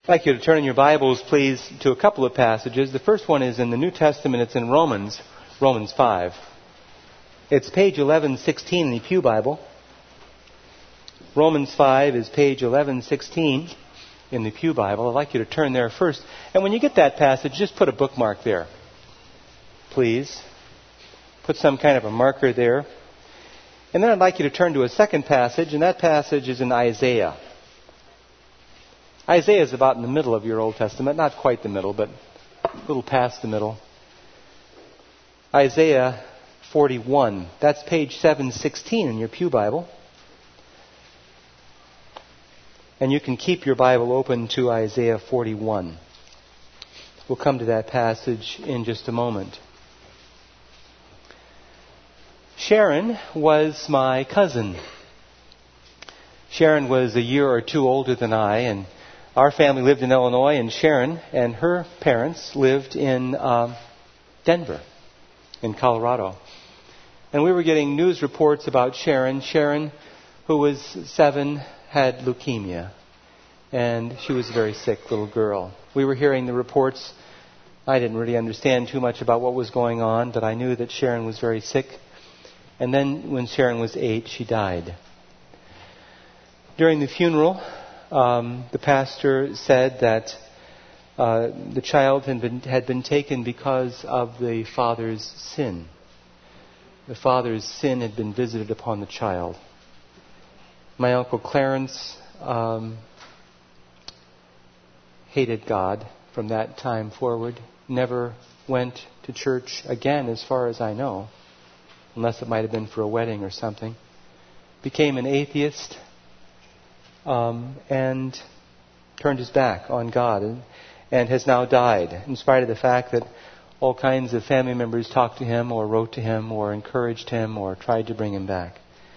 I'd like you to turn in your Bibles, please, to a couple of passages. The first one is in the New Testament. It's in Romans 5. It's page 1116 in the Pew Bible. Romans 5 is page 1116 in the Pew Bible. I'd like you to turn there first. And when you get that passage, just put a bookmark there, please. Put some kind of a marker there. And then I'd like you to turn to a second passage, and that passage is in Isaiah. Isaiah is about in the middle of your Old Testament. Not quite the middle, but a little past the middle. Isaiah 41. That's page 716 in your Pew Bible. And you can keep your Bible open to Isaiah 41. We'll come to that passage in just a moment. Sharon was my cousin. Sharon was a year or two older than I, and our family lived in Illinois, and Sharon and her parents lived in Denver, in Colorado. And we were getting news reports about Sharon. Sharon, who was 7, had leukemia, and she was a very sick little girl. We were hearing the reports. I didn't really understand too much about what was going on, but I knew that Sharon was very sick. And then when Sharon was 8, she died. During the funeral, the pastor said that the child had been taken because of the father's sin. The father's sin had been visited upon the child. My Uncle Clarence hated God from that time forward. Never went to church again, as far as I know, unless it might have been for a wedding or something. Became an atheist. And turned his back on God and has now died, in spite of the fact that all kinds of family members talked to him or wrote to him or encouraged him or tried to bring him back.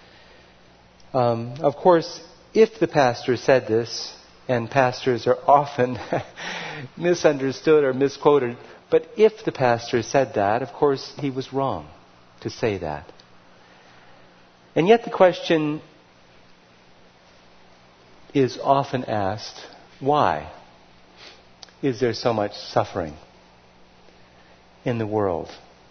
Of course, if the pastor said this, and pastors are often misunderstood or misquoted, but if the pastor said that, of course, he was wrong to say that. And yet the question is often asked, why is there so much suffering in the world?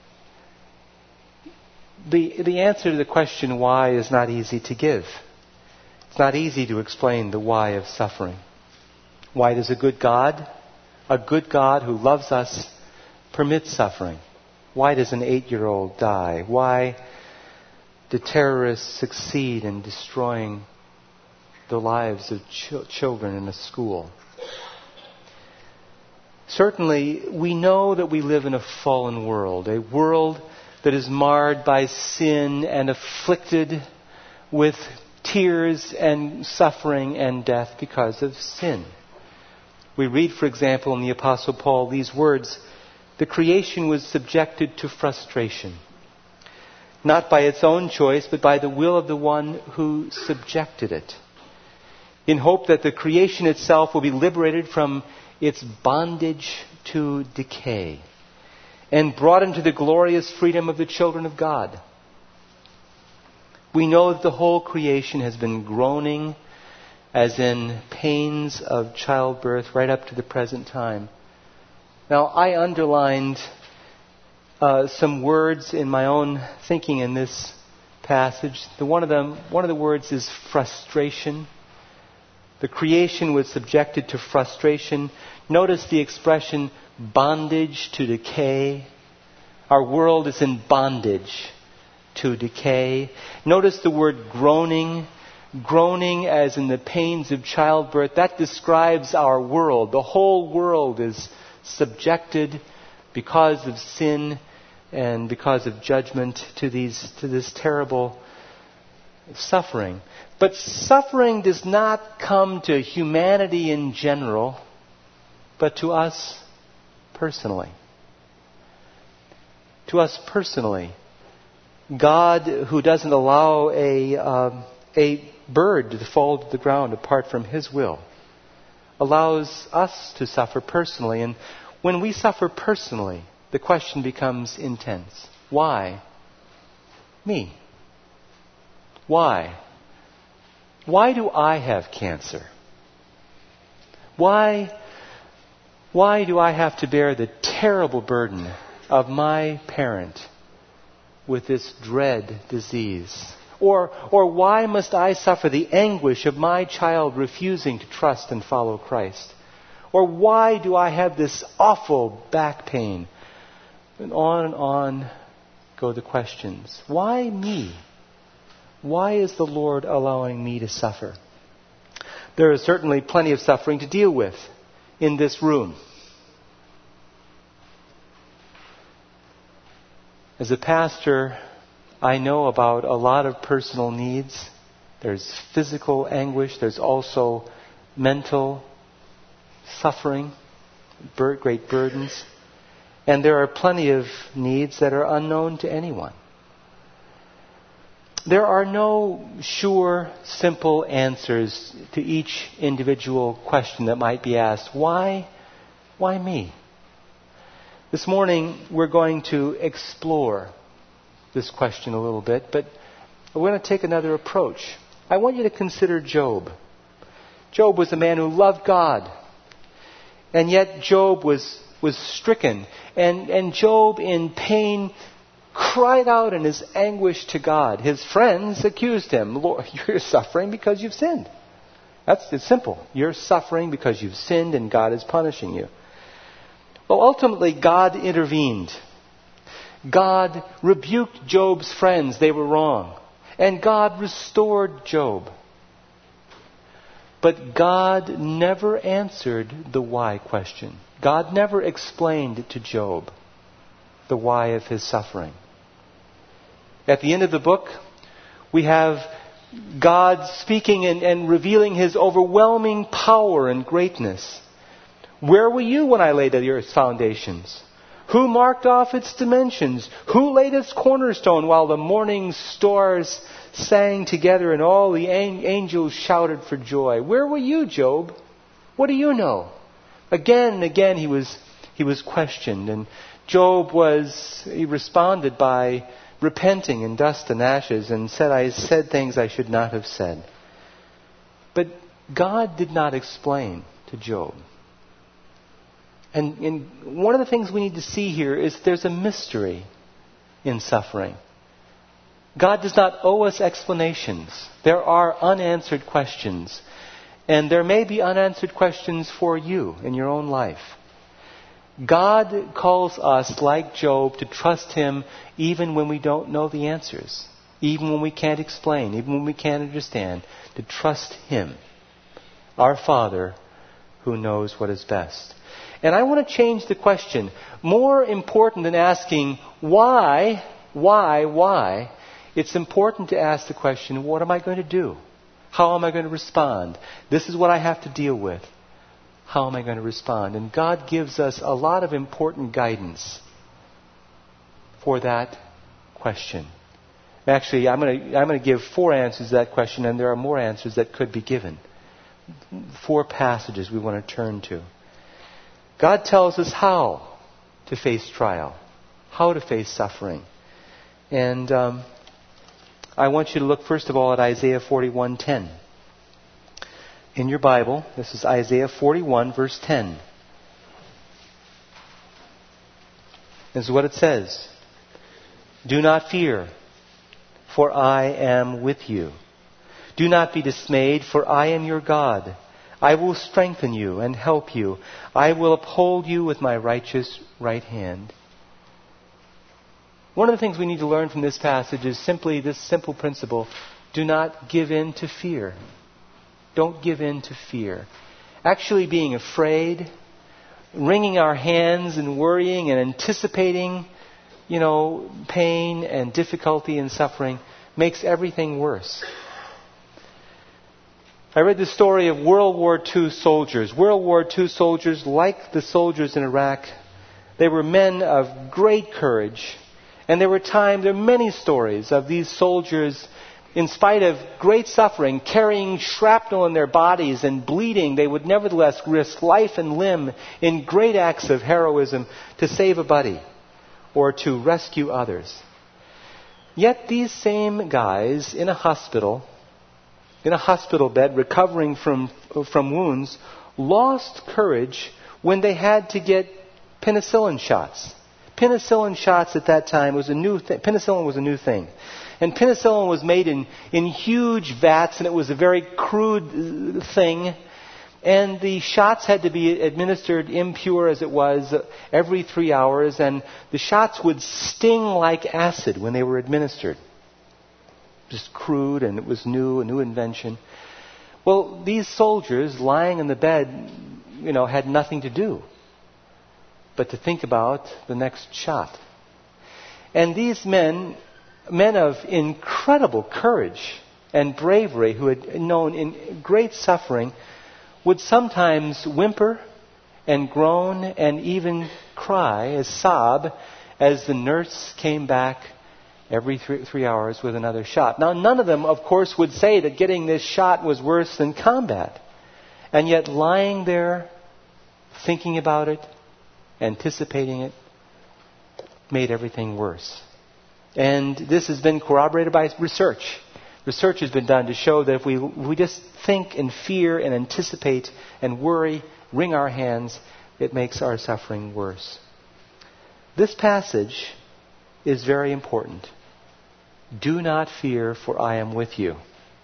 The answer to the question why is not easy to give. It's not easy to explain the why of suffering. Why does a good God who loves us, permit suffering? Why does an 8-year-old die? Why do terrorists succeed in destroying the lives of children in a school? Certainly, we know that we live in a fallen world, a world that is marred by sin and afflicted with tears and suffering and death because of sin. We read, for example, in the Apostle Paul these words, "The creation was subjected to frustration, not by its own choice, but by the will of the one who subjected it, in hope that the creation itself will be liberated from its bondage to decay and brought into the glorious freedom of the children of God." We know that the whole creation has been groaning as in pains of childbirth right up to the present time. Now, I underlined some words in my own thinking in this passage. One of the words is frustration. The creation was subjected to frustration. Notice the expression bondage to decay. Our world is in bondage to decay. Notice the word groaning. Groaning as in the pains of childbirth. That describes our world. The whole world is subjected because of sin and because of judgment to this terrible suffering. But suffering does not come to humanity in general, but to us personally. To us personally. God, who doesn't allow a bird to fall to the ground apart from His will, allows us to suffer personally. And when we suffer personally, the question becomes intense. Why me? Why? Why do I have cancer? Why Why do I have to bear the terrible burden of my parent with this dread disease? Or why must I suffer the anguish of my child refusing to trust and follow Christ? Or why do I have this awful back pain? And on go the questions. Why me? Why is the Lord allowing me to suffer? There is certainly plenty of suffering to deal with in this room. As a pastor, I know about a lot of personal needs. There's physical anguish. There's also mental suffering, great burdens. And there are plenty of needs that are unknown to anyone. There are no sure, simple answers to each individual question that might be asked. Why me? This morning, we're going to explore this question a little bit, but we're going to take another approach. I want you to consider Job. Job was a man who loved God, and yet Job was stricken. And Job, in pain, cried out in his anguish to God. His friends accused him. Lord, you're suffering because you've sinned. It's simple. You're suffering because you've sinned and God is punishing you. Well, ultimately, God intervened. God rebuked Job's friends. They were wrong. And God restored Job. But God never answered the why question. God never explained to Job the why of his suffering. At the end of the book, we have God speaking and revealing His overwhelming power and greatness. Where were you when I laid the earth's foundations? Who marked off its dimensions? Who laid its cornerstone while the morning stars sang together and all the angels shouted for joy? Where were you, Job? What do you know? Again and again he was questioned, and he responded by repenting in dust and ashes and said, I said things I should not have said. But God did not explain to Job. And one of the things we need to see here is there's a mystery in suffering. God does not owe us explanations. There are unanswered questions. And there may be unanswered questions for you in your own life. God calls us, like Job, to trust Him even when we don't know the answers. Even when we can't explain. Even when we can't understand. To trust Him. Our Father who knows what is best. And I want to change the question. More important than asking why, it's important to ask the question, what am I going to do? How am I going to respond? This is what I have to deal with. How am I going to respond? And God gives us a lot of important guidance for that question. Actually, I'm going to give 4 answers to that question, and there are more answers that could be given. 4 passages we want to turn to. God tells us how to face trial, how to face suffering. And I want you to look first of all at Isaiah 41:10. In your Bible, this is Isaiah 41, verse 10. This is what it says. Do not fear, for I am with you. Do not be dismayed, for I am your God. I will strengthen you and help you. I will uphold you with my righteous right hand. One of the things we need to learn from this passage is simply this simple principle. Do not give in to fear. Don't give in to fear. Actually being afraid, wringing our hands and worrying and anticipating, pain and difficulty and suffering makes everything worse. I read the story of World War II soldiers. World War II soldiers, like the soldiers in Iraq, they were men of great courage. And there are many stories of these soldiers, in spite of great suffering, carrying shrapnel in their bodies and bleeding, they would nevertheless risk life and limb in great acts of heroism to save a buddy or to rescue others. Yet these same guys in a hospital bed, recovering from wounds, lost courage when they had to get penicillin shots. Penicillin shots at that time was a new thing. Penicillin was a new thing. And penicillin was made in huge vats, and it was a very crude thing. And the shots had to be administered, impure as it was, every 3 hours. And the shots would sting like acid when they were administered. Just crude, and it was new, a new invention. Well, these soldiers lying in the bed, had nothing to do but to think about the next shot. And these men of incredible courage and bravery, who had known in great suffering, would sometimes whimper and groan and even cry, sob, as the nurse came back every 3 hours with another shot. Now, none of them, of course, would say that getting this shot was worse than combat. And yet lying there, thinking about it, anticipating it, made everything worse. And this has been corroborated by research. Research has been done to show that if we just think and fear and anticipate and worry, wring our hands, it makes our suffering worse. This passage is very important. Do not fear, for I am with you.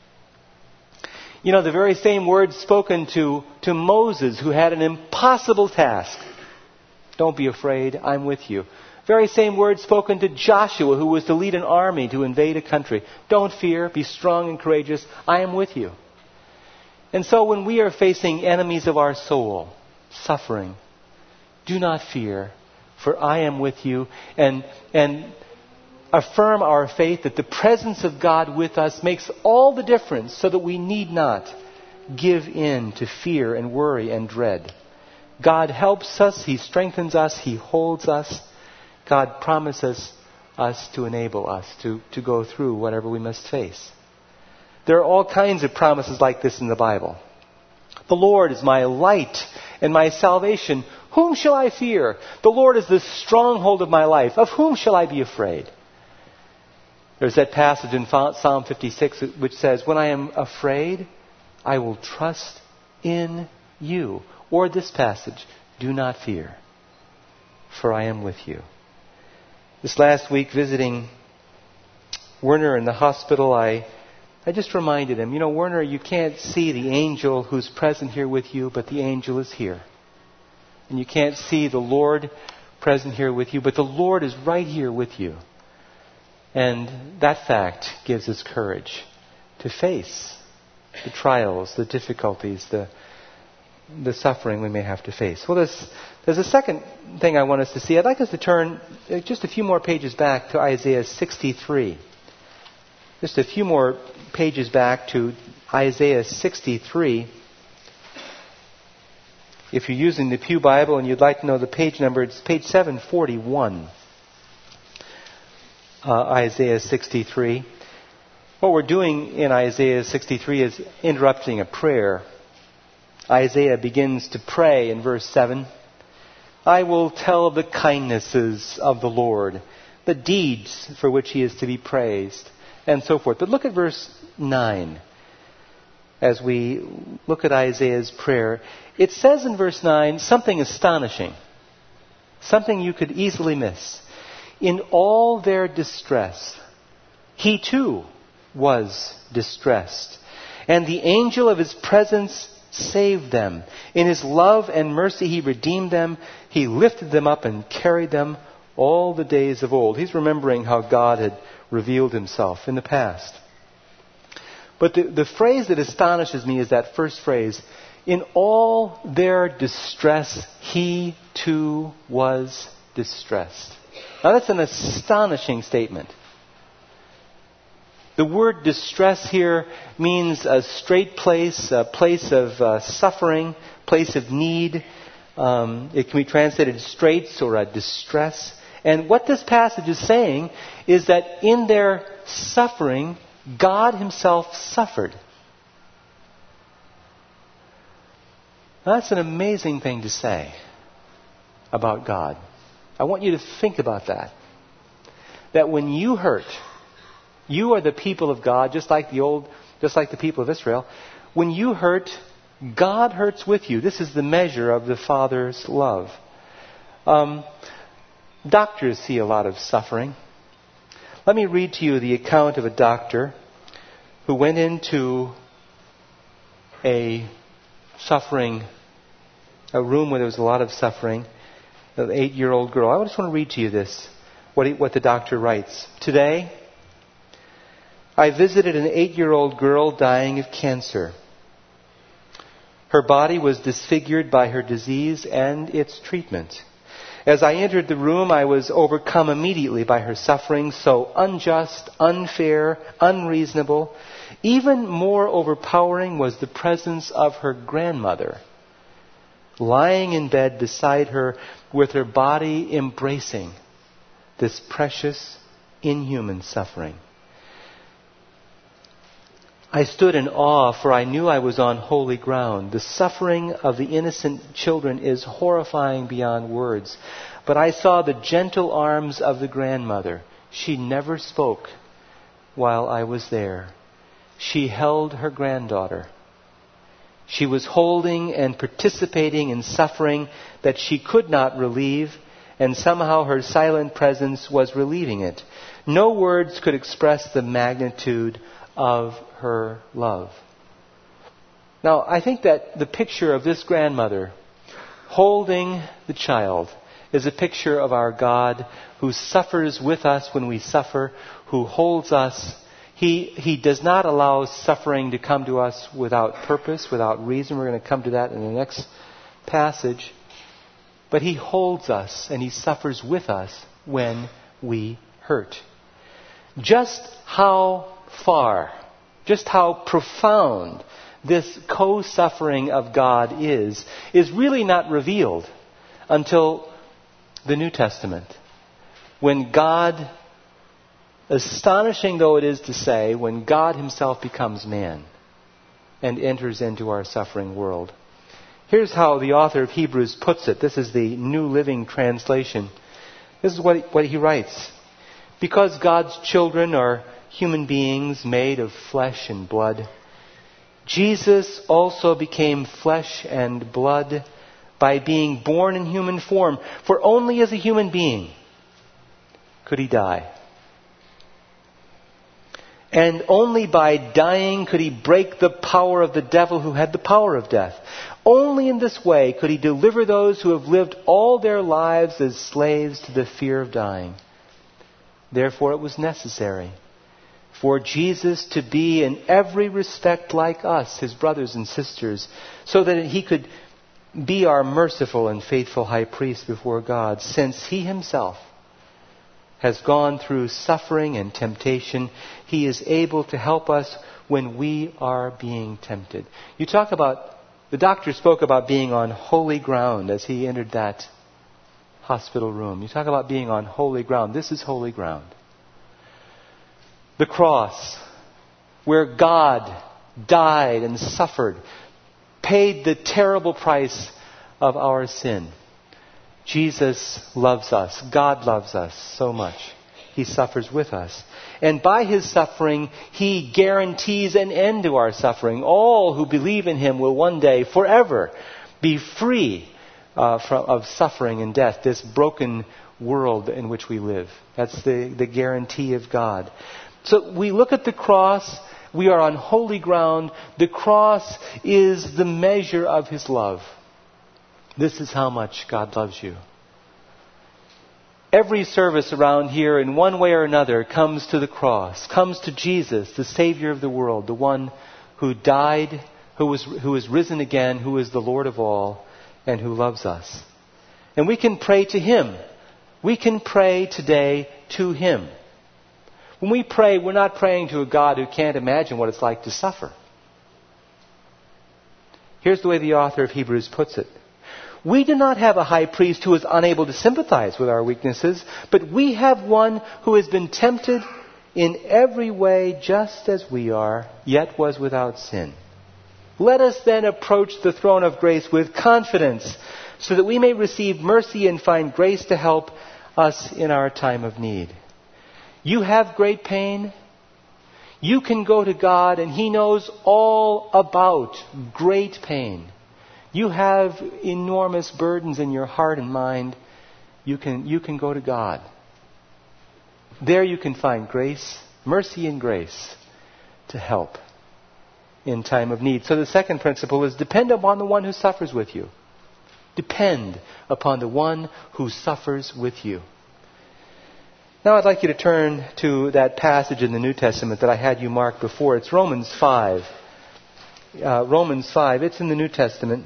The very same words spoken to Moses, who had an impossible task. Don't be afraid, I'm with you. Very same words spoken to Joshua, who was to lead an army to invade a country. Don't fear, be strong and courageous, I am with you. And so when we are facing enemies of our soul, suffering, do not fear, for I am with you. And affirm our faith that the presence of God with us makes all the difference, so that we need not give in to fear and worry and dread. God helps us, He strengthens us, He holds us. God promises us to enable us to go through whatever we must face. There are all kinds of promises like this in the Bible. The Lord is my light and my salvation. Whom shall I fear? The Lord is the stronghold of my life. Of whom shall I be afraid? There's that passage in Psalm 56 which says, when I am afraid, I will trust in you. Or this passage, do not fear, for I am with you. This last week, visiting Werner in the hospital, I just reminded him, Werner, you can't see the angel who's present here with you, but the angel is here. And you can't see the Lord present here with you, but the Lord is right here with you. And that fact gives us courage to face the trials, the difficulties, the suffering we may have to face. Well, there's a second thing I want us to see. I'd like us to turn just a few more pages back to Isaiah 63. Just a few more pages back to Isaiah 63. If you're using the Pew Bible and you'd like to know the page number, it's page 741. Isaiah 63. What we're doing in Isaiah 63 is interrupting a prayer. Isaiah begins to pray in verse 7. I will tell of the kindnesses of the Lord, the deeds for which He is to be praised, and so forth. But look at verse 9 as we look at Isaiah's prayer. It says in verse 9 something astonishing, something you could easily miss. In all their distress, He too was distressed, and the angel of His presence saved them. In His love and mercy He redeemed them. He lifted them up and carried them all the days of old. He's remembering how God had revealed Himself in the past. But the phrase that astonishes me is that first phrase, in all their distress, He too was distressed. Now that's an astonishing statement. The word distress here means a straight place, a place of suffering, place of need. It can be translated straits or a distress. And what this passage is saying is that in their suffering, God Himself suffered. Now, that's an amazing thing to say about God. I want you to think about that. That when you hurt, you are the people of God, just like the people of Israel. When you hurt, God hurts with you. This is the measure of the Father's love. Doctors see a lot of suffering. Let me read to you the account of a doctor who went into a room where there was a lot of suffering, an 8-year-old girl. I just want to read to you this, what the doctor writes. Today, I visited an 8-year-old girl dying of cancer. Her body was disfigured by her disease and its treatment. As I entered the room, I was overcome immediately by her suffering, so unjust, unfair, unreasonable. Even more overpowering was the presence of her grandmother, lying in bed beside her with her body embracing this precious, inhuman suffering. I stood in awe, for I knew I was on holy ground. The suffering of the innocent children is horrifying beyond words. But I saw the gentle arms of the grandmother. She never spoke while I was there. She held her granddaughter. She was holding and participating in suffering that she could not relieve, and somehow her silent presence was relieving it. No words could express the magnitude of her love. Now, I think that the picture of this grandmother holding the child is a picture of our God who suffers with us when we suffer, who holds us. He does not allow suffering to come to us without purpose, without reason. We're going to come to that in the next passage. But He holds us and He suffers with us when we hurt. Just how far, just how profound this co-suffering of God is really not revealed until the New Testament. When God, astonishing though it is to say, when God Himself becomes man and enters into our suffering world. Here's how the author of Hebrews puts it. This is the New Living Translation. This is what he writes. Because God's children are human beings made of flesh and blood, Jesus also became flesh and blood by being born in human form. For only as a human being could He die. And only by dying could He break the power of the devil who had the power of death. Only in this way could He deliver those who have lived all their lives as slaves to the fear of dying. Therefore it was necessary for Jesus to be in every respect like us, His brothers and sisters, so that He could be our merciful and faithful high priest before God, since He Himself has gone through suffering and temptation. He is able to help us when we are being tempted. The doctor spoke about being on holy ground as he entered that hospital room. You talk about being on holy ground. This is holy ground. The cross, where God died and suffered, paid the terrible price of our sin. Jesus loves us. God loves us so much. He suffers with us. And by His suffering, He guarantees an end to our suffering. All who believe in Him will one day, forever, be free of suffering and death, this broken world in which we live. That's the guarantee of God. So we look at the cross. We are on holy ground. The cross is the measure of His love. This is how much God loves you. Every service around here, in one way or another, comes to the cross, comes to Jesus, the Savior of the world, the one who died, who is risen again, who is the Lord of all, and who loves us. And we can pray to Him. We can pray today to Him. When we pray, we're not praying to a God who can't imagine what it's like to suffer. Here's the way the author of Hebrews puts it. We do not have a high priest who is unable to sympathize with our weaknesses, but we have one who has been tempted in every way just as we are, yet was without sin. Let us then approach the throne of grace with confidence, so that we may receive mercy and find grace to help us in our time of need. You have great pain. You can go to God and He knows all about great pain. You have enormous burdens in your heart and mind. You can go to God. There you can find grace, mercy and grace to help in time of need. So the second principle is depend upon the one who suffers with you. Depend upon the one who suffers with you. Now I'd like you to turn to that passage in the New Testament that I had you mark before. It's Romans 5. Romans 5. It's in the New Testament.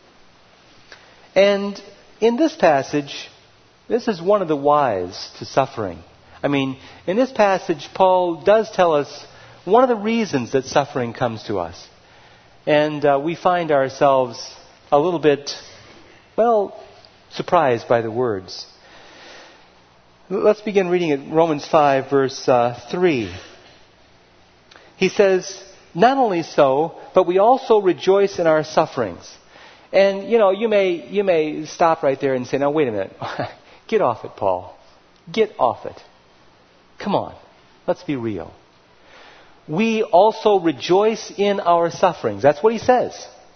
And in this passage, this is one of the whys to suffering. I mean, in this passage, Paul does tell us one of the reasons that suffering comes to us. And we find ourselves a little bit, surprised by the words. Let's begin reading at Romans 5, verse 3. He says, not only so, but we also rejoice in our sufferings. And, you may stop right there and say, now, wait a minute. Get off it, Paul. Get off it. Come on. Let's be real. We also rejoice in our sufferings. That's what he says.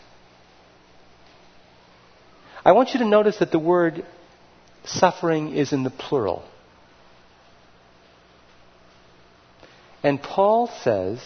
I want you to notice that the word suffering is in the plural. And Paul says,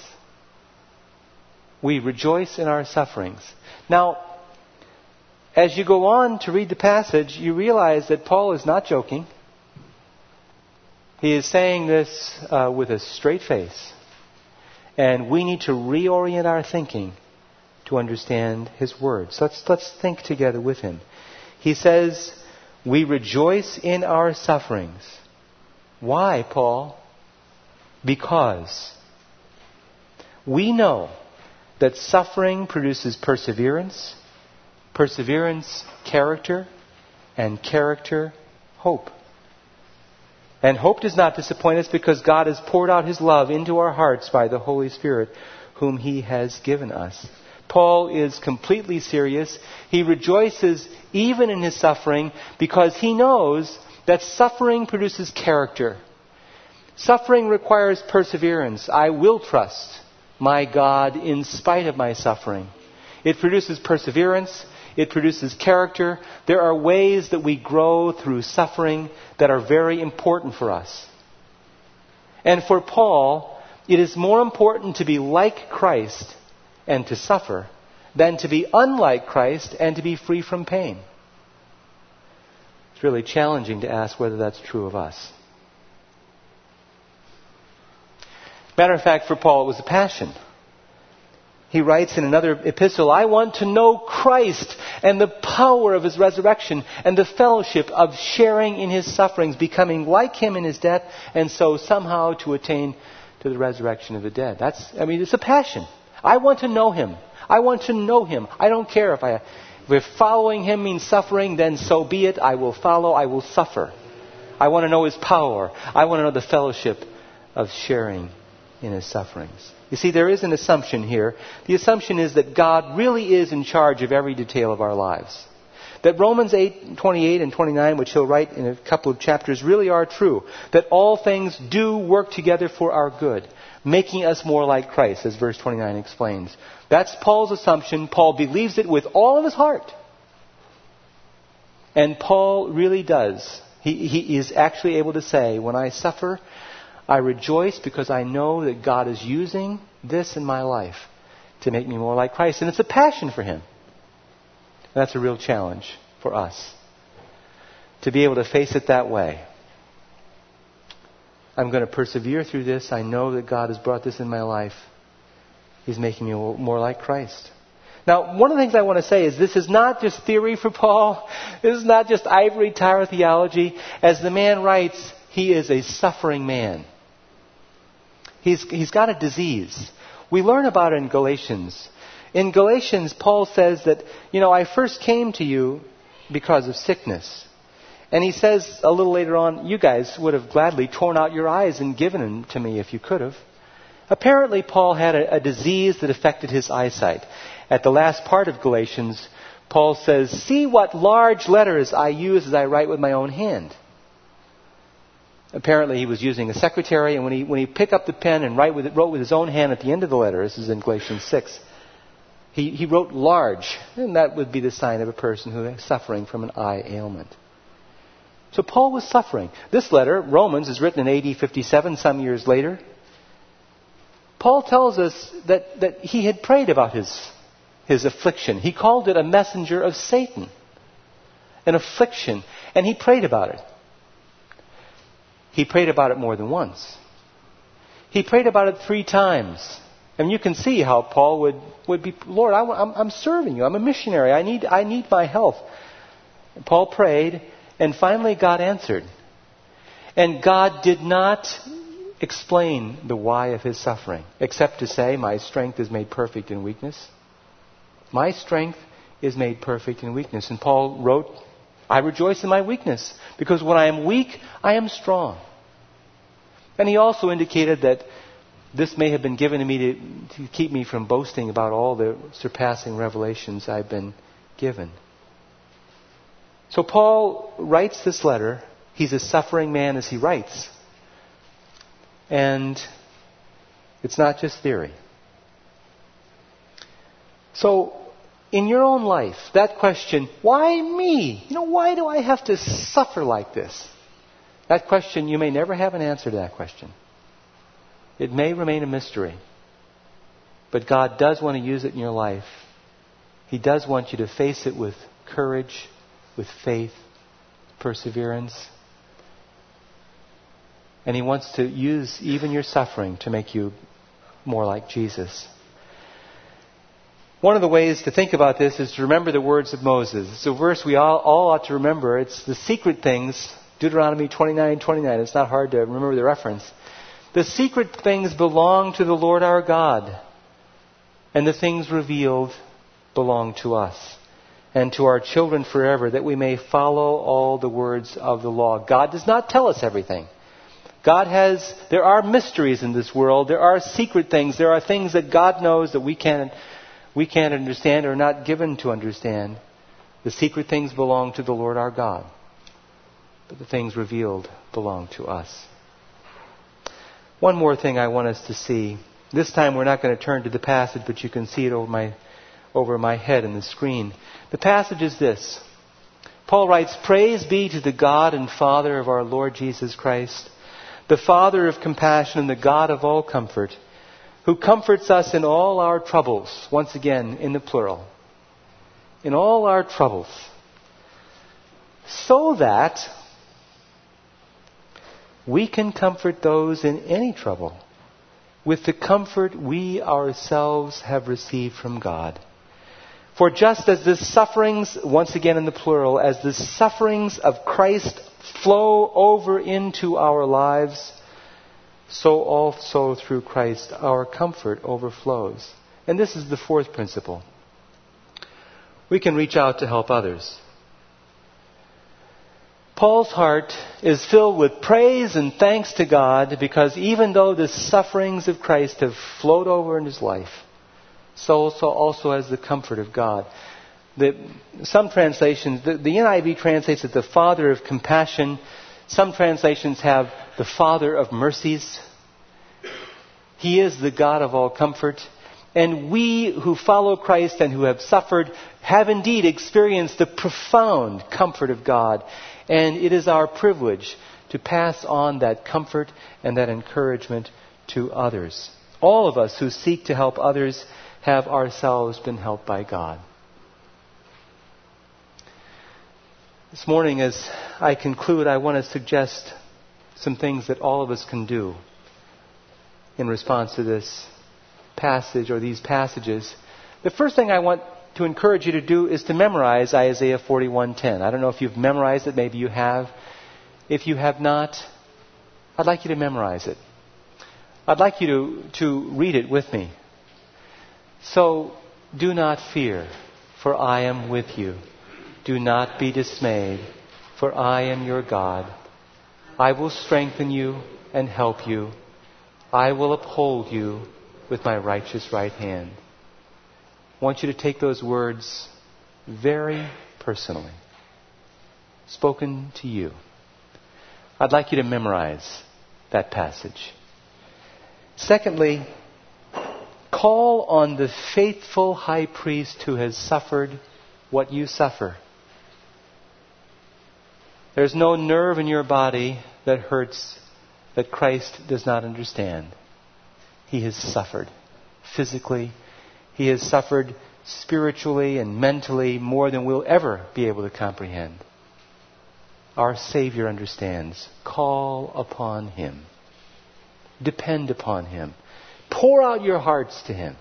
we rejoice in our sufferings. Now, as you go on to read the passage, you realize that Paul is not joking. He is saying this with a straight face. And we need to reorient our thinking to understand his words. Let's think together with him. He says, we rejoice in our sufferings. Why, Paul? Because we know that suffering produces perseverance, perseverance, character, and character, hope. And hope does not disappoint us because God has poured out His love into our hearts by the Holy Spirit whom He has given us. Paul is completely serious. He rejoices even in his suffering because he knows that suffering produces character. Suffering requires perseverance. I will trust my God in spite of my suffering. It produces perseverance. It produces character. There are ways that we grow through suffering that are very important for us. And for Paul, it is more important to be like Christ and to suffer than to be unlike Christ and to be free from pain. It's really challenging to ask whether that's true of us. Matter of fact, for Paul, it was a passion. He writes in another epistle, I want to know Christ and the power of His resurrection and the fellowship of sharing in His sufferings, becoming like Him in His death, and so somehow to attain to the resurrection of the dead. It's a passion. I want to know Him. I want to know Him. I don't care if following Him means suffering, then so be it. I will follow. I will suffer. I want to know His power. I want to know the fellowship of sharing in His sufferings. You see, there is an assumption here. The assumption is that God really is in charge of every detail of our lives. That Romans 8:28 and 29, which he'll write in a couple of chapters, really are true. That all things do work together for our good, making us more like Christ, as verse 29 explains. That's Paul's assumption. Paul believes it with all of his heart. And Paul really does. He is actually able to say, when I suffer, I rejoice because I know that God is using this in my life to make me more like Christ. And it's a passion for Him. And that's a real challenge for us, to be able to face it that way. I'm going to persevere through this. I know that God has brought this in my life. He's making me more like Christ. Now, one of the things I want to say is this is not just theory for Paul. This is not just ivory tower theology. As the man writes, he is a suffering man. He's got a disease. We learn about it in Galatians. In Galatians, Paul says that, I first came to you because of sickness. And he says a little later on, you guys would have gladly torn out your eyes and given them to me if you could have. Apparently, Paul had a disease that affected his eyesight. At the last part of Galatians, Paul says, see what large letters I use as I write with my own hand. Apparently he was using a secretary, and when he picked up the pen and wrote with his own hand at the end of the letter, this is in Galatians 6, he wrote large, and that would be the sign of a person who is suffering from an eye ailment. So Paul was suffering. This letter, Romans, is written in AD 57, some years later. Paul tells us that he had prayed about his affliction. He called it a messenger of Satan, an affliction, and he prayed about it. He prayed about it more than once. He prayed about it 3 times. And you can see how Paul would be, Lord, I'm serving you. I'm a missionary. I need my health. And Paul prayed, and finally God answered. And God did not explain the why of his suffering, except to say, my strength is made perfect in weakness. My strength is made perfect in weakness. And Paul wrote, I rejoice in my weakness, because when I am weak, I am strong. And he also indicated that this may have been given to me to keep me from boasting about all the surpassing revelations I've been given. So Paul writes this letter. He's a suffering man as he writes. And it's not just theory. So, in your own life, that question, why me? Why do I have to suffer like this? That question, you may never have an answer to that question. It may remain a mystery. But God does want to use it in your life. He does want you to face it with courage, with faith, perseverance. And He wants to use even your suffering to make you more like Jesus. One of the ways to think about this is to remember the words of Moses. It's a verse we all ought to remember. It's the secret things, Deuteronomy 29:29. It's not hard to remember the reference. The secret things belong to the Lord our God, and the things revealed belong to us and to our children forever, that we may follow all the words of the law. God does not tell us everything. There are mysteries in this world. There are secret things. There are things that God knows that we can't understand or are not given to understand. The secret things belong to the Lord our God, but the things revealed belong to us. One more thing I want us to see. This time we're not going to turn to the passage, but you can see it over my head in the screen. The passage is this. Paul writes, Praise be to the God and Father of our Lord Jesus Christ, the Father of compassion and the God of all comfort, who comforts us in all our troubles. Once again, in the plural. In all our troubles. So that we can comfort those in any trouble with the comfort we ourselves have received from God. For just as the sufferings, once again in the plural, as the sufferings of Christ flow over into our lives, so also through Christ our comfort overflows. And this is the fourth principle. We can reach out to help others. Paul's heart is filled with praise and thanks to God, because even though the sufferings of Christ have flowed over in his life, so also has the comfort of God. Some translations, the NIV translates it the Father of compassion. Some translations have the Father of mercies. He is the God of all comfort. And we who follow Christ and who have suffered have indeed experienced the profound comfort of God. And it is our privilege to pass on that comfort and that encouragement to others. All of us who seek to help others have ourselves been helped by God. This morning, as I conclude, I want to suggest some things that all of us can do in response to this passage or these passages. The first thing I want to encourage you to do is to memorize Isaiah 41:10. I don't know if you've memorized it. Maybe you have. If you have not, I'd like you to memorize it. I'd like you to read it with me. So, do not fear, for I am with you. Do not be dismayed, for I am your God. I will strengthen you and help you. I will uphold you with my righteous right hand. I want you to take those words very personally, spoken to you. I'd like you to memorize that passage. Secondly, call on the faithful high priest who has suffered what you suffer. There's no nerve in your body that hurts that Christ does not understand. He has suffered physically. He has suffered spiritually and mentally more than we'll ever be able to comprehend. Our Savior understands. Call upon Him. Depend upon Him. Pour out your hearts to Him.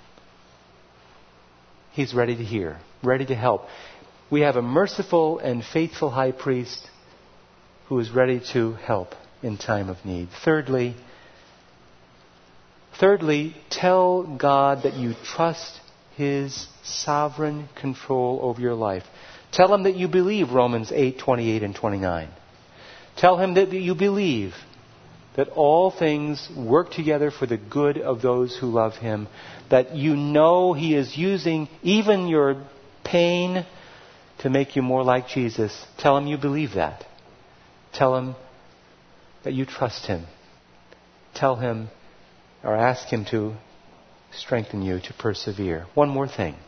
He's ready to hear, ready to help. We have a merciful and faithful high priest who is ready to help in time of need. Thirdly, tell God that you trust His sovereign control over your life. Tell Him that you believe Romans 8:28 and 29. Tell Him that you believe that all things work together for the good of those who love Him. That you know He is using even your pain to make you more like Jesus. Tell Him you believe that. Tell Him that you trust Him. Tell Him or ask Him to strengthen you to persevere. One more thing.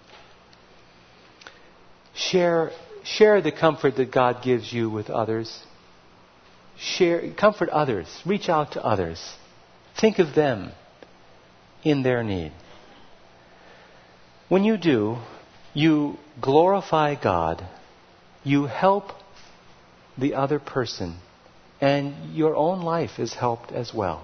Share the comfort that God gives you with others. Comfort others. Reach out to others. Think of them in their need. When you do, you glorify God. You help the other person. And your own life is helped as well.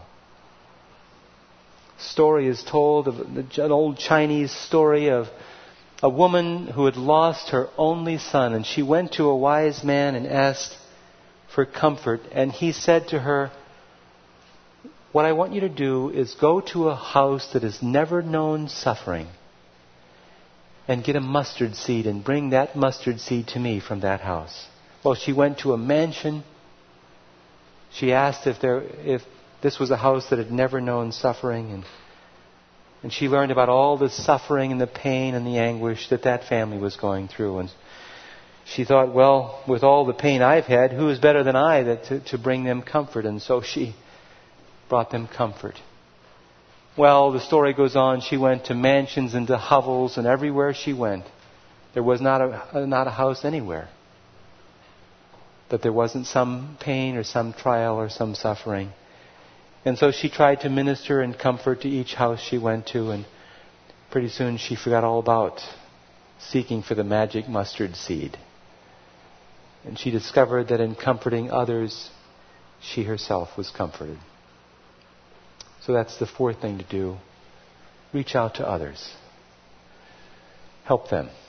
Story is told of an old Chinese story of a woman who had lost her only son, and she went to a wise man and asked for comfort, and he said to her, "What I want you to do is go to a house that has never known suffering and get a mustard seed and bring that mustard seed to me from that house." Well, she went to a mansion. She asked if this was a house that had never known suffering, and she learned about all the suffering and the pain and the anguish that family was going through. And she thought, well, with all the pain I've had, who is better than I to bring them comfort? And so she brought them comfort. Well, the story goes on. She went to mansions and to hovels, and everywhere she went, there was not a house anywhere that there wasn't some pain or some trial or some suffering. And so she tried to minister and comfort to each house she went to, and pretty soon she forgot all about seeking for the magic mustard seed. And she discovered that in comforting others, she herself was comforted. So that's the fourth thing to do. Reach out to others. Help them.